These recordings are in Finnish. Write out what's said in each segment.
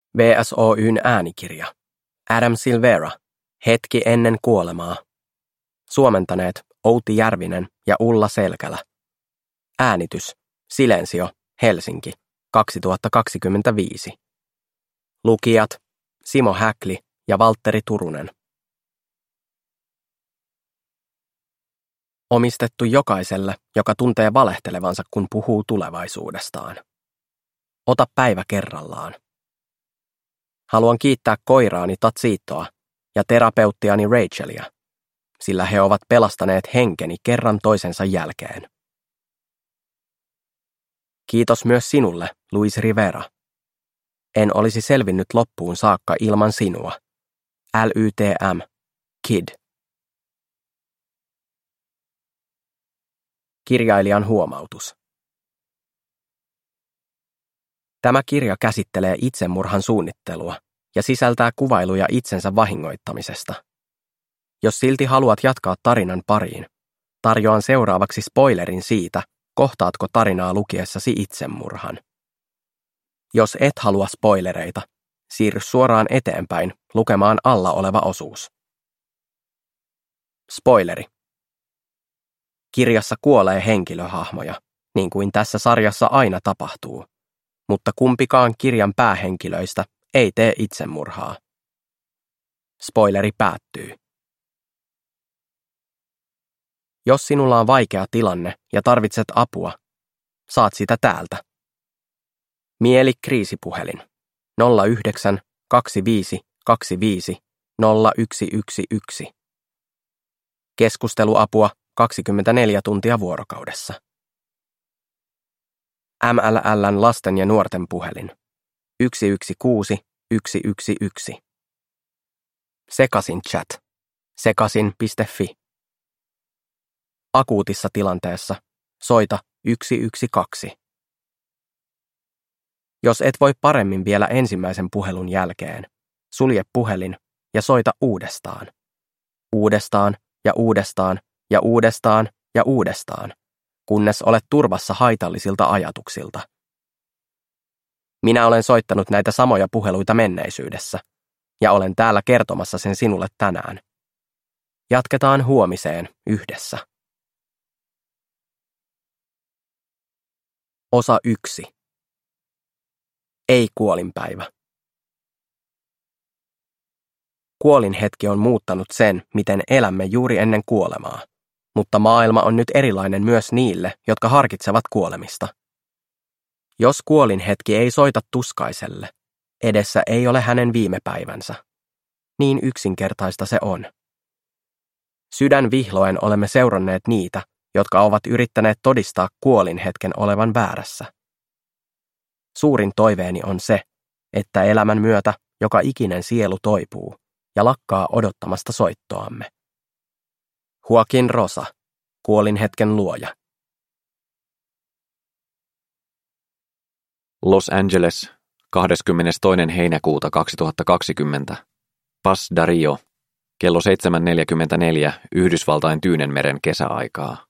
VSOY:n äänikirja. Adam Silvera. Hetki ennen kuolemaa. Suomentaneet Outi Järvinen ja Ulla Selkälä. Äänitys. Silensio. Helsinki. 2025. Lukijat. Simo Häkli ja Valtteri Turunen. Omistettu jokaiselle, joka tuntee valehtelevansa, kun puhuu tulevaisuudestaan. Ota päivä kerrallaan. Haluan kiittää koiraani Tatsitoa ja terapeuttiani Rachelia, sillä he ovat pelastaneet henkeni kerran toisensa jälkeen. Kiitos myös sinulle, Luis Rivera. En olisi selvinnyt loppuun saakka ilman sinua. LYTM. Kid. Kirjailijan huomautus. Tämä kirja käsittelee itsemurhan suunnittelua ja sisältää kuvailuja itsensä vahingoittamisesta. Jos silti haluat jatkaa tarinan pariin, tarjoan seuraavaksi spoilerin siitä, kohtaatko tarinaa lukiessasi itsemurhan. Jos et halua spoilereita, siirry suoraan eteenpäin lukemaan alla oleva osuus. Spoileri. Kirjassa kuolee henkilöhahmoja, niin kuin tässä sarjassa aina tapahtuu, mutta kumpikaan kirjan päähenkilöistä ei tee itsemurhaa. Spoileri päättyy. Jos sinulla on vaikea tilanne ja tarvitset apua, saat sitä täältä. Mieli-kriisipuhelin 09 25 25 0111. Keskusteluapua 24 tuntia vuorokaudessa. MLL:n lasten ja nuorten puhelin 116 111. Sekasin chat sekasin.fi. Akuutissa tilanteessa soita 112. Jos et voi paremmin vielä ensimmäisen puhelun jälkeen, sulje puhelin ja soita uudestaan. Uudestaan ja uudestaan ja uudestaan ja uudestaan, kunnes olet turvassa haitallisilta ajatuksilta. Minä olen soittanut näitä samoja puheluita menneisyydessä, ja olen täällä kertomassa sen sinulle tänään. Jatketaan huomiseen yhdessä. Osa 1. Ei kuolinpäivä. Kuolinhetki on muuttanut sen, miten elämme juuri ennen kuolemaa, mutta maailma on nyt erilainen myös niille, jotka harkitsevat kuolemista. Jos kuolinhetki ei soita tuskaiselle, edessä ei ole hänen viime päivänsä. Niin yksinkertaista se on. Sydän vihloen olemme seuranneet niitä, jotka ovat yrittäneet todistaa kuolinhetken olevan väärässä. Suurin toiveeni on se, että elämän myötä joka ikinen sielu toipuu ja lakkaa odottamasta soittoamme. Joaquin Rosa, kuolinhetken luoja. Los Angeles, 22. heinäkuuta 2020. Paz Darío, kello 7.44 Yhdysvaltain Tyynenmeren kesäaikaa.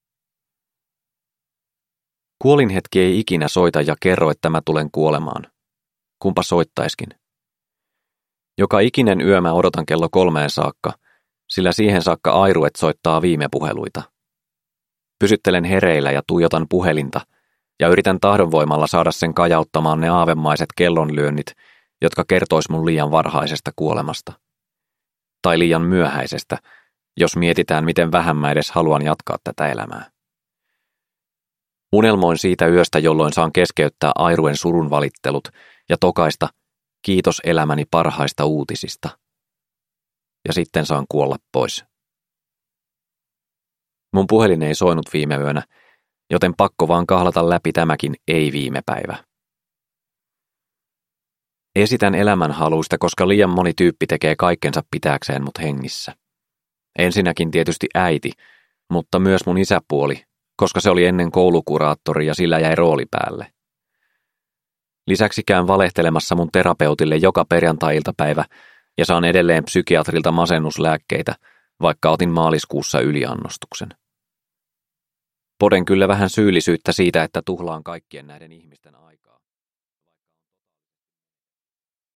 Kuolinhetki ei ikinä soita ja kerro, että mä tulen kuolemaan. Kumpa soittaiskin. Joka ikinen yö mä odotan kello 3 saakka, sillä siihen saakka airuet soittaa viime puheluita. Pysyttelen hereillä ja tuijotan puhelinta ja yritän tahdonvoimalla saada sen kajauttamaan ne aavemaiset kellonlyönnit, jotka kertois mun liian varhaisesta kuolemasta. Tai liian myöhäisestä, jos mietitään, miten vähän mä edes haluan jatkaa tätä elämää. Unelmoin siitä yöstä, jolloin saan keskeyttää airuen surun valittelut ja tokaista kiitos elämäni parhaista uutisista. Ja sitten saan kuolla pois. Mun puhelin ei soinut viime yönä, joten pakko vaan kahlata läpi tämäkin ei-viime päivä. Esitän elämänhaluista, koska liian moni tyyppi tekee kaikkensa pitääkseen mut hengissä. Ensinnäkin tietysti äiti, mutta myös mun isäpuoli, koska se oli ennen koulukuraattori ja sillä jäi rooli päälle. Lisäksi käyn valehtelemassa mun terapeutille joka perjantai-iltapäivä ja saan edelleen psykiatrilta masennuslääkkeitä, vaikka otin maaliskuussa yliannostuksen. Poden kyllä vähän syyllisyyttä siitä, että tuhlaan kaikkien näiden ihmisten aikaa.